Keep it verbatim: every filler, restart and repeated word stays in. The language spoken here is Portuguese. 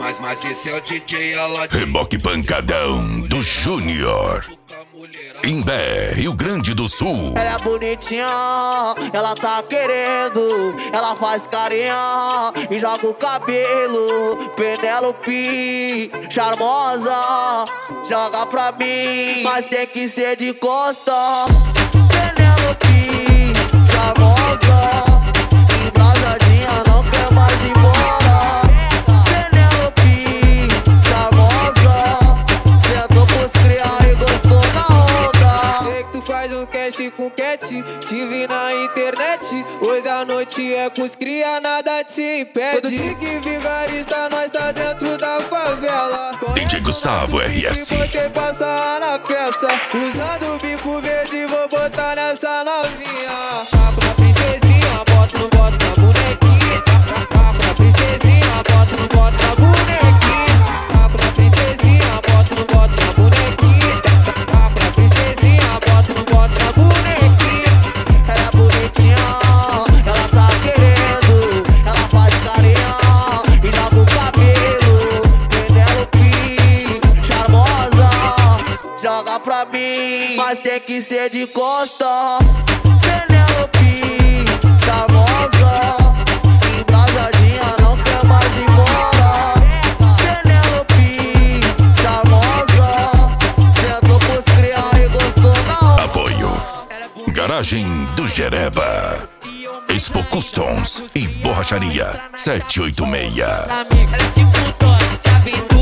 Mas, mas esse é o D J Aladim. Reboque pancadão do Júnior. Imbé, Rio Grande do Sul. Ela é bonitinha, ela tá querendo. Ela faz carinha e joga o cabelo. Penélope, charmosa, joga pra mim, mas tem que ser de costa. Penélope, charmosa, embrasadinha, não quer mais ir embora. Penélope, charmosa, sentou pros cria e gostou na onda. Sei que tu faz um cast com cat, te vi na internet. Hoje a noite é com os cria, nada te impede. Todo dia que vigarista, nós tá dentro da favela. D J Gustavo R S. Você passar na peça, usando o bico verde, vou botar nessa novinha. Tá com a princesinha, bota no bota na bonequinha. Tá com a princesinha, bota no bota na bonequinha. Tá com a princesinha, bota no bota na bonequinha. Tá com a princesinha, bota no bota na bonequinha. Ela é bonitinha, ela tá querendo. Ela faz carinha e joga o cabelo. Penélope, charmosa, joga pra mim, mas tem que ser de costa. Penélope, charmosa, embrasadinha, não quer mais ir embora. Penélope, charmosa, sentou pros cria e gostou na hora. Apoio Garagem do Jereba, Expo Customs e Borracharia sete oito seis. Amiga, ela é tipo Tony, já vem do